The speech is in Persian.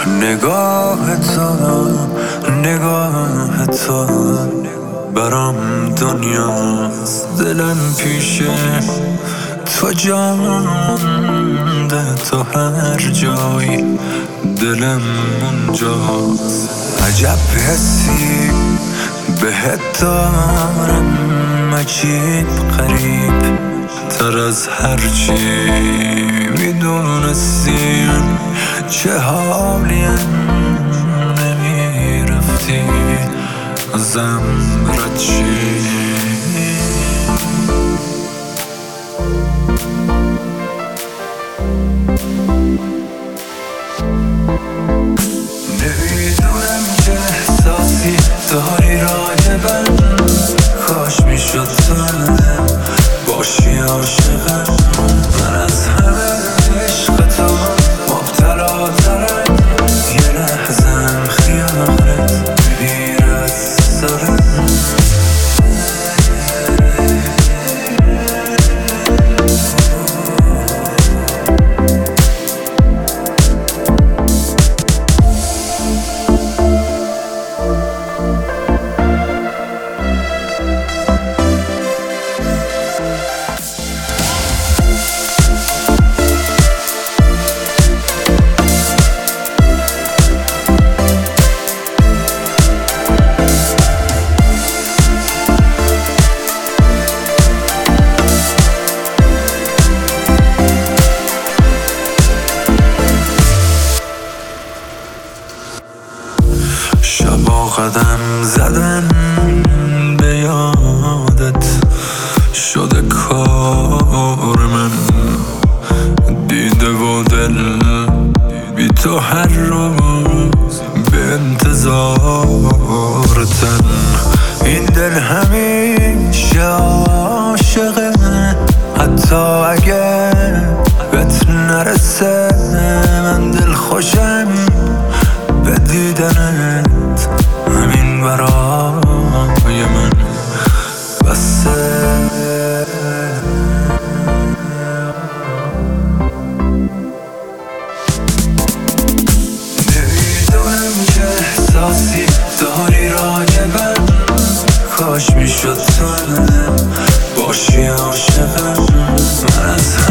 نگاه تو برام دنیاست. دلم پیشه تو جا مونده، تو هر جایی دلم اونجاست. عجب حسی بهت دارم، عجیب غریب تر از هرچی میدونستیم. چه حالیم نمیرفتی ازم رد چی. نمیدونم چه احساسی داری راجبم، کاش میشد تو باشی عاشقم. من از همه عشق تو مبتلا ترم، یه لحظم خیالت میگیره از سرم. شبا قدم زدن به یادت شده کار من، دیده و دل بی تو هر روز به انتظارتن. این دل همیشه عاشقه، حتی اگر بهت نرسه. من دل خوشم به دیدنت، همین برای من بسه. نمیدونم چه احساسی داری راجبم، کاش میشد تو باشی عاشقم. من از